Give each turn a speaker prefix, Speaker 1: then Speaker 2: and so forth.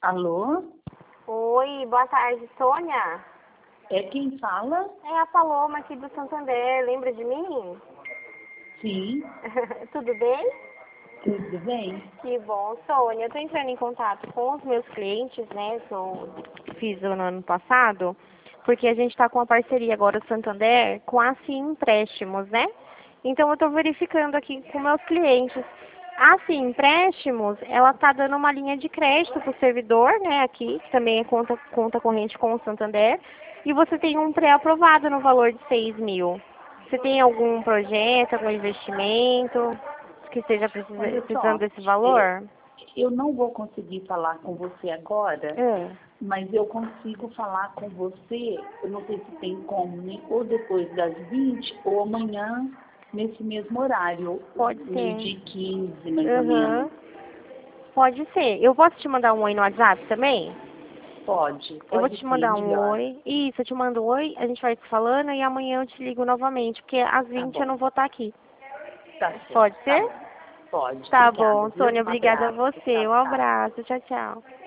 Speaker 1: Alô?
Speaker 2: Oi, boa tarde, Sônia.
Speaker 1: É quem fala?
Speaker 2: É a Paloma aqui do Santander, lembra de mim?
Speaker 1: Sim,
Speaker 2: Tudo bem?
Speaker 1: tudo bem?
Speaker 2: Que bom, Sônia. Eu tô entrando em contato com os meus clientes, né, que eu fiz no ano passado, porque a gente está com uma parceria agora do Santander com a Sim Empréstimos, né? Então eu estou verificando aqui com meus clientes. A Sim Empréstimos, ela está dando uma linha de crédito para o servidor, né, aqui, que também é conta corrente com o Santander, e você tem um pré-aprovado no valor de 6.000. Você tem algum projeto, algum investimento que esteja
Speaker 1: Olha
Speaker 2: precisando
Speaker 1: só,
Speaker 2: desse valor?
Speaker 1: eu não vou conseguir falar com você agora,
Speaker 2: É.
Speaker 1: mas eu consigo falar com você, eu não sei se tem como, né? Ou depois das 20 ou amanhã, nesse mesmo horário,
Speaker 2: Pode ser.
Speaker 1: meio-dia e 15, mais ou menos.
Speaker 2: Uhum. Pode ser. Eu posso te mandar um oi no WhatsApp também? Eu vou
Speaker 1: Pode
Speaker 2: te
Speaker 1: sim,
Speaker 2: mandar um
Speaker 1: melhor.
Speaker 2: oi. Isso, eu te mando um oi, a gente vai se falando e amanhã eu te ligo novamente, porque às
Speaker 1: Tá
Speaker 2: 20 eu
Speaker 1: bom,
Speaker 2: não vou estar aqui.
Speaker 1: tá certo,
Speaker 2: Pode
Speaker 1: tá
Speaker 2: ser?
Speaker 1: bom. Pode,
Speaker 2: Tá
Speaker 1: obrigada,
Speaker 2: bom,
Speaker 1: viu?
Speaker 2: Sônia,
Speaker 1: Um
Speaker 2: obrigada a
Speaker 1: abraço,
Speaker 2: você.
Speaker 1: tchau,
Speaker 2: Um
Speaker 1: tchau.
Speaker 2: abraço. Tchau, tchau.